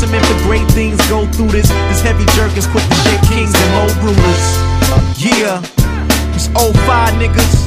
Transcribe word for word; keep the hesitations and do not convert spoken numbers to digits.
testament for great things go through this. This heavy jerk is quick to shape kings and old rulers. Yeah, these oh five niggas